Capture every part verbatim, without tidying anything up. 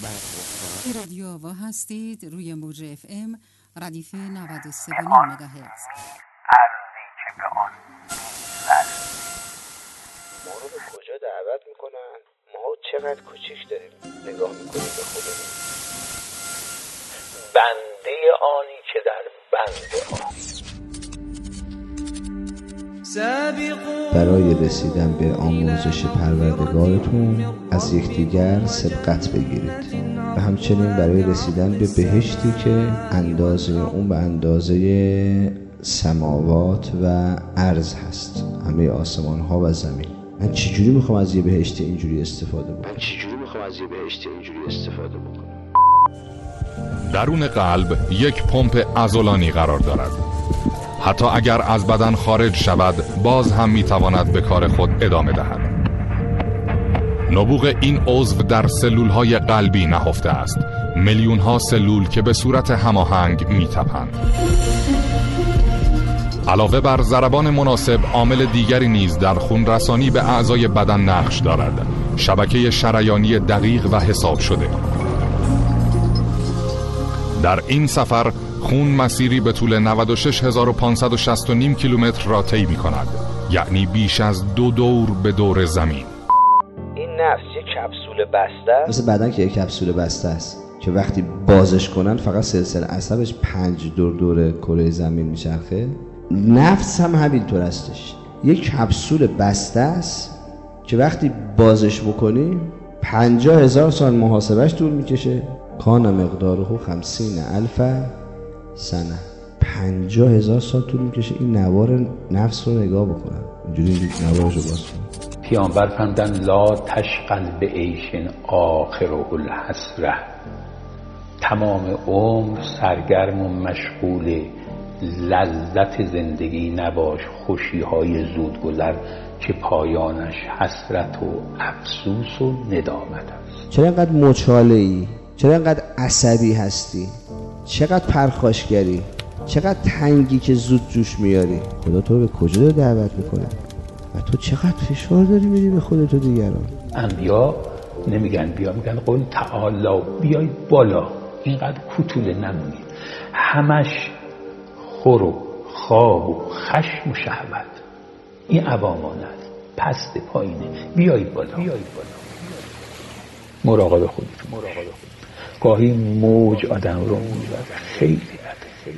برخورد. رادیو آوا هستید روی موج اف ام ردیف نود و سه و نیم مگاهرتز. ارزی که به آن می‌زد. ما رو به کجا دعوت میکنن؟ ما چقدر کوچیک داریم نگاه میکنیم به خودمون. بنده آنی که در بنده آن. برای رسیدن به آمرزش پروردگارتون از یکدیگر سبقت بگیرید و همچنین برای رسیدن به بهشتی که اندازه اون به اندازه سماوات و ارض هست، همه آسمان ها و زمین. من چجوری میخوام از یه بهشت اینجوری استفاده بکنم؟ من چجوری میخوام از یه بهشت اینجوری استفاده بکنم؟ درون قلب یک پمپ عضلانی قرار دارد. حتی اگر از بدن خارج شود باز هم میتواند به کار خود ادامه دهد. نبوغ این عضو در سلولهای قلبی نهفته است. میلیون ها سلول که به صورت هماهنگ میتپند. علاوه بر ضربان مناسب، عامل دیگری نیز در خون رسانی به اعضای بدن نقش دارد. شبکه شریانی دقیق و حساب شده. در این سفر خون مسیری به طول نود و شش هزار و پانصد و شصت و نیم کیلومتر را طی می‌کند، یعنی بیش از دو دور به دور زمین. این نفس یک کپسول بسته است، مثل بدن که یک کپسول بسته است که وقتی بازش کنن فقط سلسله عصبش پنج دور دور کره زمین میچرخه. نفس هم همینطور هستش، یک کپسول بسته است که وقتی بازش بکنی پنجاه هزار سال محاسبش طول میکشه. کان مقداره خمسین الف سنه. پنجاه هزار سال طول میکشه این نوار نفس رو نگاه بکنن. اینجوری نوارش رو باز کنن. پیامبر فرمودن لا تشغل به عیش آخر الحسره. تمام عمر سرگرم و مشغول لذت زندگی نباش، خوشی های زودگذر که پایانش حسرت و افسوس و ندامت است. چرا اینقدر مچاله‌ای؟ چرا اینقدر عصبی هستی؟ چقدر پرخاشگری؟ چقدر تنگی که زود جوش میاری؟ خدا تو رو به کجا دعوت میکنه؟ و تو چقدر فشار داری میدی به خودت و دیگران؟ انبیا نمیگن بیا، میگن قل تعالی، بیای بالا، اینقدر کوتوله نمونی. همش خور و خواب و خشم و شهوت. این عوامانه است، پست پایینه، بیای بالا، بیای بالا. مراقب خودت، مراقب خودت. گاهی موج آدم رو میبره، خیلی خیلی.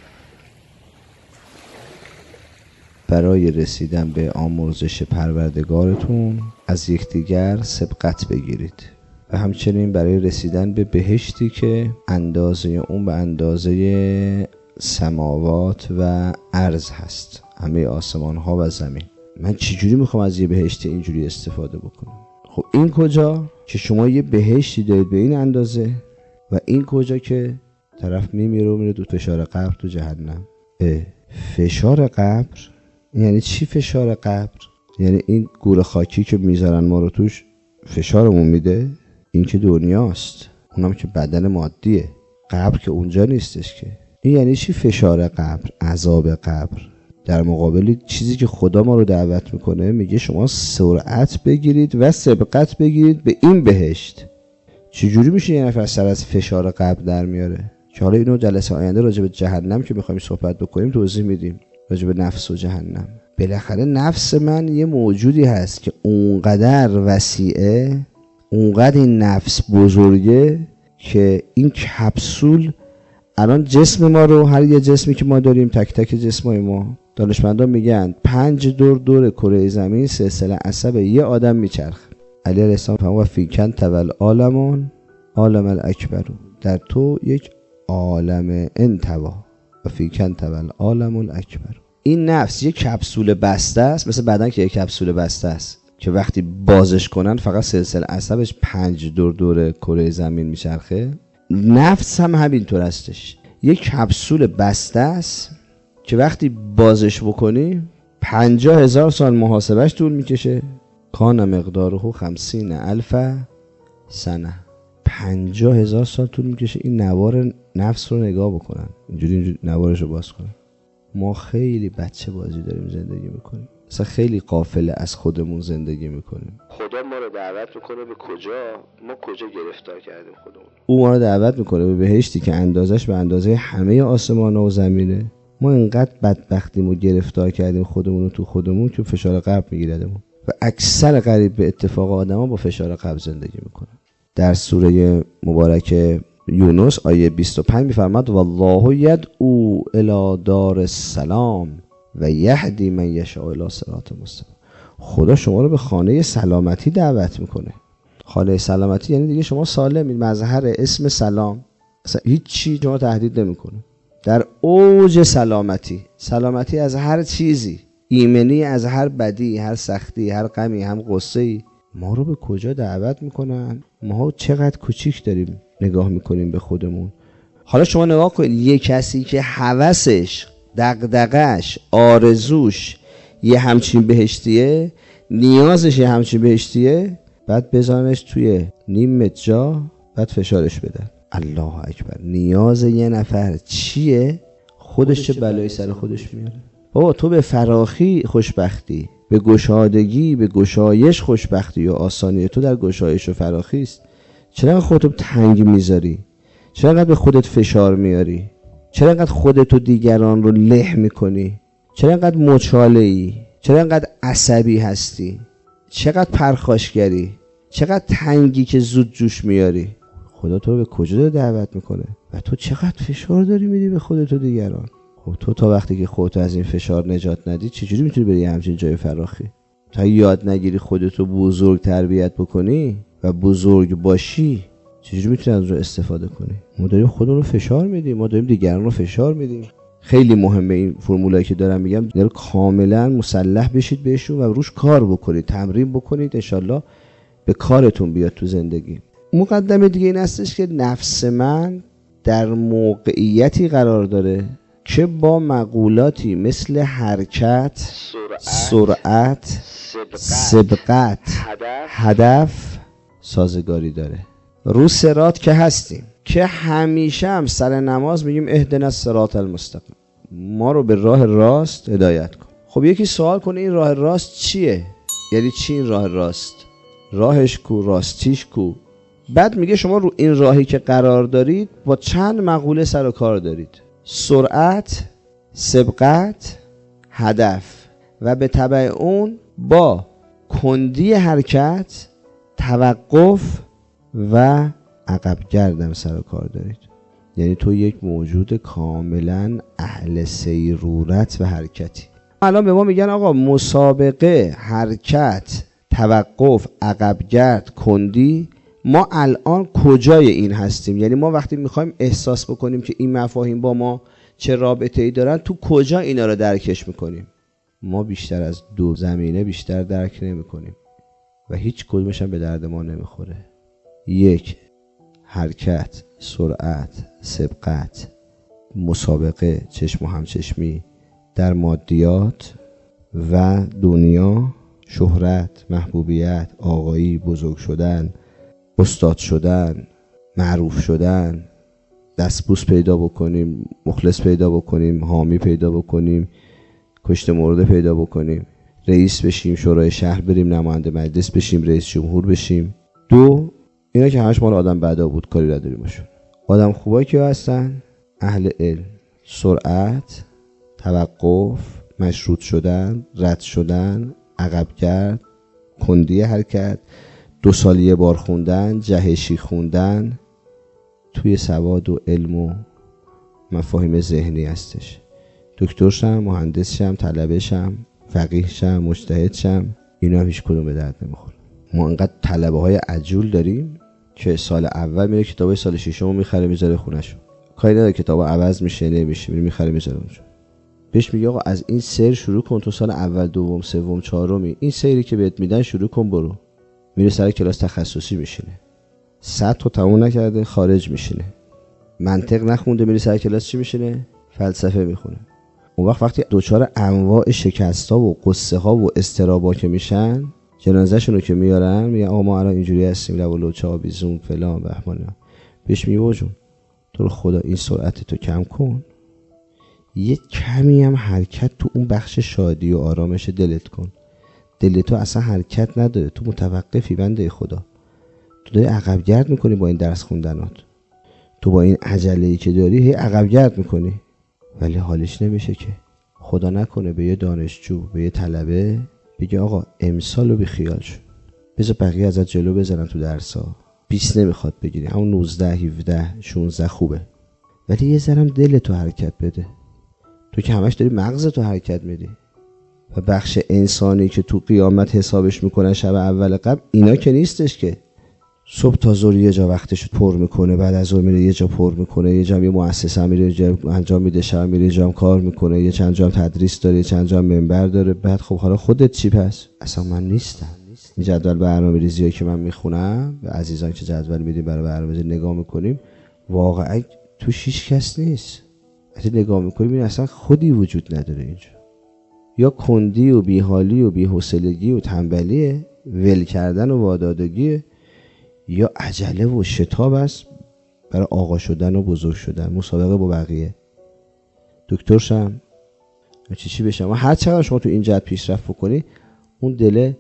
برای رسیدن به آمرزش پروردگارتون از یکدیگر سبقت بگیرید و همچنین برای رسیدن به بهشتی که اندازه اون به اندازه سماوات و ارض هست، همه آسمان ها و زمین. من چجوری میخوام از یه بهشت اینجوری استفاده بکنم؟ خب این کجا که شما یه بهشتی دارید به این اندازه و این کجا که طرف میمیره و میره تو فشار قبر تو جهنم. فشار قبر یعنی چی؟ فشار قبر یعنی این گور خاکی که میذارن ما رو توش فشارمون میده. این که دنیاست، اونم که بدن مادیه. قبر که اونجا نیستش که. این یعنی چی فشار قبر؟ عذاب قبر. در مقابل چیزی که خدا ما رو دعوت میکنه، میگه شما سرعت بگیرید و سبقت بگیرید به این بهشت. چجوری میشه یه نفر سر از فشار قبر در میاره؟ که حالا اینو جلسه آینده راجع به جهنم که میخوایم صحبت بکنیم توضیح میدیم، راجع به نفس و جهنم. بالاخره نفس من یه موجودی هست که اونقدر وسیعه، اونقدر این نفس بزرگه که این کپسول الان جسم ما رو، هر یه جسمی که ما داریم، تک تک جسمای ما، دانشمندان میگن پنج دور دور کره زمین سلسله عصب یه آدم میچرخه. علی علیه السلام فرمود فیکن تول عالمون عالم الاکبر. در تو یک عالم انتوا و فیکن تول عالم الاکبر. این نفس یک کپسول بسته است، مثل بدن که یک کپسول بسته است که وقتی بازش کنن فقط سلسله عصبش پنج دور دور کره زمین میچرخه. نفس هم همینطور هستش، یک کپسول بسته است که وقتی بازش بکنی پنجاه هزار سال محاسبش طول میکشه. کان مقداره خمسین الف سنه. پنجاه هزار سال طول میکشه این نوار نفس رو نگاه بکنن، اینجوری, اینجوری نوارش رو باز کنن. ما خیلی بچه بازی داریم زندگی میکنیم. مثلا خیلی غافل از خودمون زندگی میکنیم. خدا ما رو دعوت میکنه به کجا؟ ما کجا گرفتار کردیم خودمون؟ او ما رو دعوت میکنه به بهشتی که اندازش به اندازه همه آسمان‌ها و زمینه. ما اینقدر بدبختیم و گرفتار کردیم خودمون رو تو خودمون که فشار قلب میگیردمون و اکثر قریب به اتفاق آدما با فشار قلب زندگی میکنن. در سوره مبارکه یونس آیه بیست و پنج میفرماد والله یدعو الی دار السلام و یهدی من یشاء الی صراط مستقیم. خدا شما رو به خانه سلامتی دعوت میکنه. خانه سلامتی یعنی دیگه شما سالمید، مظهر اسم سلام، اصلا هیچ چی شما تهدید نمیکنه. در اوج سلامتی، سلامتی از هر چیزی، ایمنی از هر بدی، هر سختی، هر غمی، هم غصه‌ای. ما رو به کجا دعوت میکنن؟ ما چقدر کوچیک داریم نگاه میکنیم به خودمون. حالا شما نگاه کنید، یه کسی که هوسش، دغدغش، آرزوش یه همچین بهشتیه، نیازش یه همچین بهشتیه، بعد بزنش توی نیم جا، بعد فشارش بدن. الله اکبر. نیاز یه نفر چیه؟ خودش چه بلایی سر خودش میاره. بابا تو به فراخی خوشبختی، به گشادگی، به گشایش خوشبختی و آسانی تو در گشایش و فراخی است. چرا خودتو تنگ میذاری؟ چرا انقدر به خودت فشار میاری؟ چرا انقدر خودت و دیگران رو له میکنی؟ چرا انقدر مچاله‌ای؟ چرا انقدر عصبی هستی؟ چقدر پرخاشگری؟ چقدر تنگی که زود جوش میاری؟ خدا تو رو به کجا دعوت میکنه و تو چقدر فشار داری میدی به خودت و دیگران؟ خب تو تا وقتی که خودت از این فشار نجات ندی چجوری میتونی بری همچین جای فراخی؟ تا یاد نگیری خودت رو بزرگ تربیت بکنی و بزرگ باشی چجوری میتونی از اون استفاده کنی؟ ما داریم خودمون رو فشار میدیم، ما داریم دیگران رو فشار میدیم. خیلی مهمه این فرمولایی که دارم میگم، در کاملا مسلح بشید بهشون و روش کار بکنید، تمرین بکنید، انشالله به کارتون بیاد تو زندگی. مقدمه دیگه این هستش که نفس من در موقعیتی قرار داره که با مقولاتی مثل حرکت، سرعت، سبقت، هدف سازگاری داره. رو صراط که هستیم که همیشه هم سر نماز میگیم اهدنا الصراط المستقیم، ما رو به راه راست هدایت کن. خب یکی سوال کنه این راه راست چیه؟ یعنی چی این راه راست؟ راهش کو، راستیش کو؟ بعد میگه شما رو این راهی که قرار دارید با چند مقوله سر و کار دارید: سرعت، سبقت، هدف، و به تبع اون با کندی حرکت، توقف و عقب گردم سر و کار دارید. یعنی تو یک موجود کاملا اهل سیرورت و حرکتی. الان به ما میگن آقا مسابقه، حرکت، توقف، عقب گرد، کندی، ما الان کجای این هستیم؟ یعنی ما وقتی میخوایم احساس بکنیم که این مفاهیم با ما چه رابطه‌ای دارن، تو کجا اینا رو درکش میکنیم؟ ما بیشتر از دو زمینه بیشتر درک نمیکنیم و هیچ کدومش هم به درد ما نمیخوره. یک، حرکت، سرعت، سبقت، مسابقه، چشم و همچشمی در مادیات و دنیا، شهرت، محبوبیت، آقایی، بزرگ شدن، استاد شدن، معروف شدن، دستبوس پیدا بکنیم، مخلص پیدا بکنیم، حامی پیدا بکنیم، کشته مرده پیدا بکنیم، رئیس بشیم، شورای شهر بریم، نماینده مجلس بشیم، رئیس جمهور بشیم. دو، اینا که همش مال آدم بدا بود، کاری نداریم باشون. آدم خوبایی که هستن اهل علم، سرعت، توقف، مشروط شدن، رد شدن، عقب گرد، کندی حرکت، دو سال یه بار خوندن، جهشی خوندن، توی سواد و علم و مفاهیم ذهنی هستش. دکتر شم، مهندس شم، طلبه شم، فقیه شم، مجتهد شم، اینا هم هیچ کدوم به درد نمیخوره. ما انقدر طلبه های عجول داریم که سال اول میره کتابای سال ششم میخره میذاره خونه‌شو، کاری نداره کتابا عوض میشه نمیشه، میره میخره میذاره اونجا. بهش میگه آقا از این سیر شروع کن، تو سال اول، دوم، سوم، چهارمی این سیری که بهت میدن شروع کن، برو. میره سر کلاس تخصصی میشینه، صد تا تموم نکرده خارج میشینه، منطق نخونده، میره سر کلاس چی میشینه؟ فلسفه میخونه. اون وقت وقتی دوچار انواع شکست‌ها و قصه‌ها و اضطرابا که میشن، جنازه‌شون رو که میارن میگن آقا ما الان اینجوری هستیم، لب و لوچه آویزون فلان بهمان. بهش میگه جون تو رو خدا این سرعت تو کم کن، یه کمی هم حرکت تو اون بخش شادی و آرامش دلت کن. دل تو اصلا حرکت نداره، تو متوقفی بنده خدا. تو داری عقب گرد میکنی با این درس خوندنات، تو با این عجله‌ای که داری هی عقب گرد میکنی، ولی حالش نمیشه که. خدا نکنه به یه دانشجو، به یه طلبه بگه آقا امسالو بی خیال شو، بذار بقیه ازت جلو بزنن تو درسا، بیست نمیخواد بگیری، همون نوزده هفده شانزده خوبه، ولی یه ذرم دلتو حرکت بده. تو که همش داری مغزتو حرکت میدی. و بخش انسانی که تو قیامت حسابش میکنن شب اول قبل، اینا که نیستش که صبح تا ظهر یه جا وقتشو پر میکنه، بعد از ظهر میره یه جا پر میکنه، یه جا یه مؤسسه میره یه جا انجام میده، شب میره یه جا کار میکنه، یه چند جا تدریس داره، چند جا منبر داره. بعد خب حالا خودت چی پس؟ اصلا من نیستم. این جدول برنامه‌ریزیایی که من میخونم و عزیزان که جدول میدیم برای برنامه‌ریزی نگاه میکنیم، واقعا توش هیچ کس نیست. وقتی نگاه میکنیم این اصلا خودی وجود نداره اینجا. یا کندی و بیحالی و بی‌حوصلگی و تنبلیه، ول کردن و وادادگیه، یا عجله و شتاب است برای آقا شدن و بزرگ شدن، مسابقه با بقیه. دکتر شم چی چی بشم. و هر چقدر شما تو این جهت پیشرفت بکنی، اون دله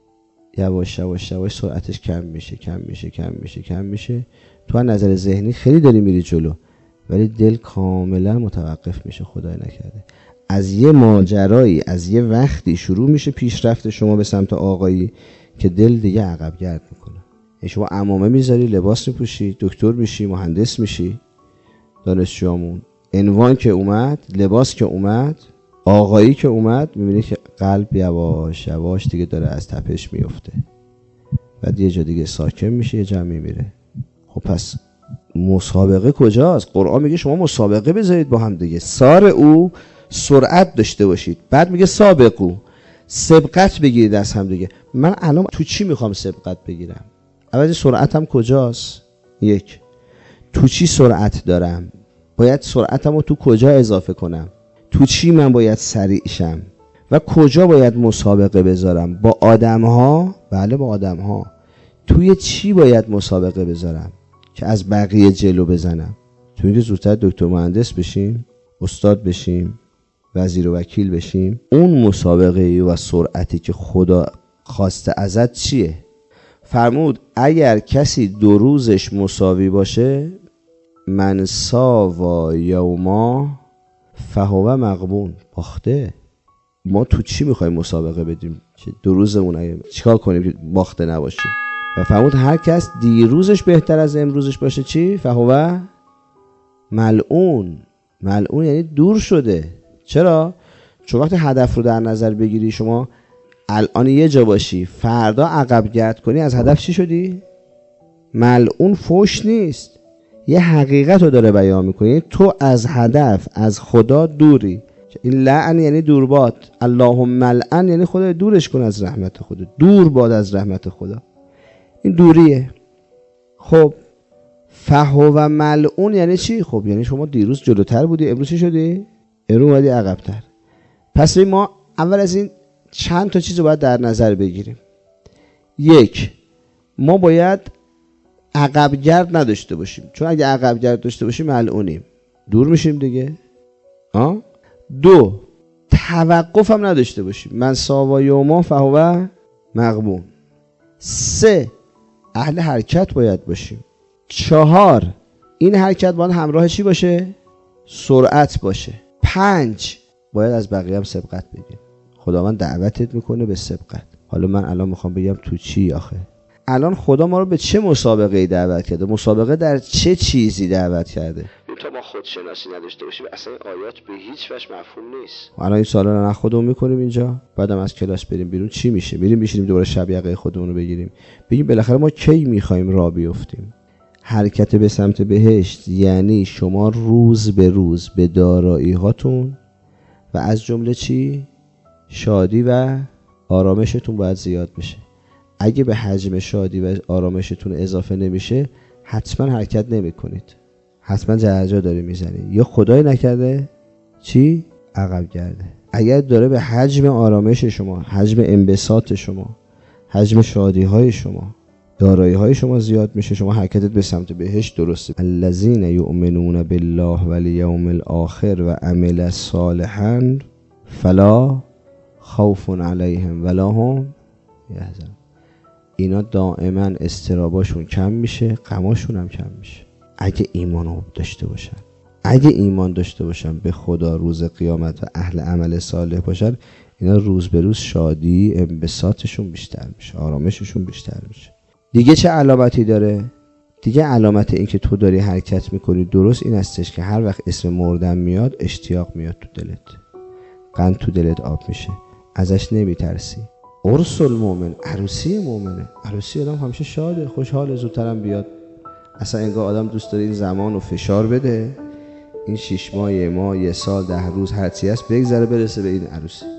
یواش یواش یواش سرعتش کم میشه کم میشه کم میشه کم میشه. تو از نظر ذهنی خیلی داری میری جلو، ولی دل کاملا متوقف میشه. خدای نکرده از یه ماجرایی، از یه وقتی شروع میشه پیشرفت شما به سمت آقایی که دل دیگه عقب گرد میکنه. شما عمامه میذاری، لباس میپوشی، دکتر میشی، مهندس میشی، دانشجوامون عنوان که اومد، لباس که اومد، آقایی که اومد، میبینی که قلب یواش یواش دیگه داره از تپش میفته. بعد یه جا دیگه ساکن میشه، یه جا میمیره. خب پس مسابقه کجاست؟ قرآن میگه شما مسابقه بذارید با هم دیگه، سار او سرعت داشته باشید. بعد میگه سابقو، سبقت بگیرید از هم دیگه. من الان تو چی میخوام سبقت بگیرم؟ اول سرعتم کجاست؟ یک، تو چی سرعت دارم؟ باید سرعتمو تو کجا اضافه کنم؟ تو چی من باید سریع شم؟ و کجا باید مسابقه بذارم؟ با آدم ها؟ بله با آدم ها. توی چی باید مسابقه بذارم که از بقیه جلو بزنم؟ تو اینکه زودتر دکتر مهندس بشیم، استاد بشیم، وزیر و وکیل بشیم. اون مسابقه و سرعتی که خدا خواسته ازت چیه؟ فرمود اگر کسی دو روزش مساوی باشه، من ساوا یوما فهو مغبون، باخته. ما تو چی میخوایم مسابقه بدیم که دو روزمون چیکار کنیم که باخته نباشیم؟ و فرمود هر کس دیروزش بهتر از امروزش باشه چی؟ فهو ملعون. ملعون یعنی دور شده. چرا؟ چون وقتی هدف رو در نظر بگیری، شما الان یه جا باشی، فردا عقب گرد کنی، از هدف چی شدی؟ ملعون فوش نیست، یه حقیقت رو داره بیان میکنی. تو از هدف، از خدا دوری. این لعن یعنی دورباد، اللهم ملعن یعنی خدا دورش کن از رحمت خدا، دور باد از رحمت خدا. این دوریه. خب فهو ملعون یعنی چی؟ خب یعنی شما دیروز جلوتر بودی، امروز چی شدی؟ امروز اومدی عقب‌تر. پس ما اول از این چند تا چیز رو باید در نظر بگیریم. یک، ما باید عقب گرد نداشته باشیم، چون اگه عقب گرد داشته باشیم ملعونیم، دور میشیم دیگه. آه؟ دو، توقف هم نداشته باشیم، من ساوا یوما فهو مغبون. سه، اهل حرکت باید باشیم. چهار، این حرکت باید همراه چی باشه؟ سرعت باشه. پنج، باید از بقیه هم سبقت بگیم. خداوند دعوتت میکنه به سبقت. حالا من الان میخوام بگم تو چی آخه؟ الان خدا ما رو به چه مسابقه‌ای دعوت کرده؟ مسابقه در چه چیزی دعوت کرده؟ تا ما خودشناسی نداشته باشیم اصلا آیات به هیچ وجه مفهوم نیست. الان این سوالا رو نه خودمون میکنیم اینجا، بعدم از کلاس بریم بیرون چی میشه؟ میریم میشینیم دوباره شب یقه خودمون رو بگیریم، بگیم بالاخره ما کی میخوایم راه بیفتیم؟ حرکت به سمت بهشت یعنی شما روز به روز به دارایی هاتون و از جمله چی؟ شادی و آرامشتون باید زیاد بشه. اگه به حجم شادی و آرامشتون اضافه نمیشه، حتما حرکت نمی کنید، حتما جرجا داری میزنید، یا خدای نکرده چی؟ عقب گرده. اگر داره به حجم آرامش شما، حجم انبساط شما، حجم شادی های شما دارایی های شما زیاد میشه، شما حرکتت به سمت بهشت درسته. الذین یؤمنون بالله والیوم الاخر و عمل صالحا فلا خوف علیهم ولا هم یحزنون. اینا دائما استراباشون کم میشه، غماشون هم کم میشه اگه ایمان داشته باشن. اگه ایمان داشته باشن به خدا، روز قیامت و اهل عمل صالح باشن، اینا روز به روز شادی، انبساطشون بیشتر میشه، آرامششون بیشتر میشه. دیگه چه علامتی داره؟ دیگه علامت این که تو داری حرکت میکنی درست این هستش که هر وقت اسم مردن میاد اشتیاق میاد تو دلت، قند تو دلت آب میشه، ازش نمیترسی. عرس المؤمن، عروسی مؤمنه. عروسی آدم همیشه شاده، خوشحاله، زودترم بیاد. اصلا انگار آدم دوست داره این زمان رو فشار بده، این شش ماه، یه ماه، یه سال، ده روز، هرچی هست بگذره برسه به این عروسی.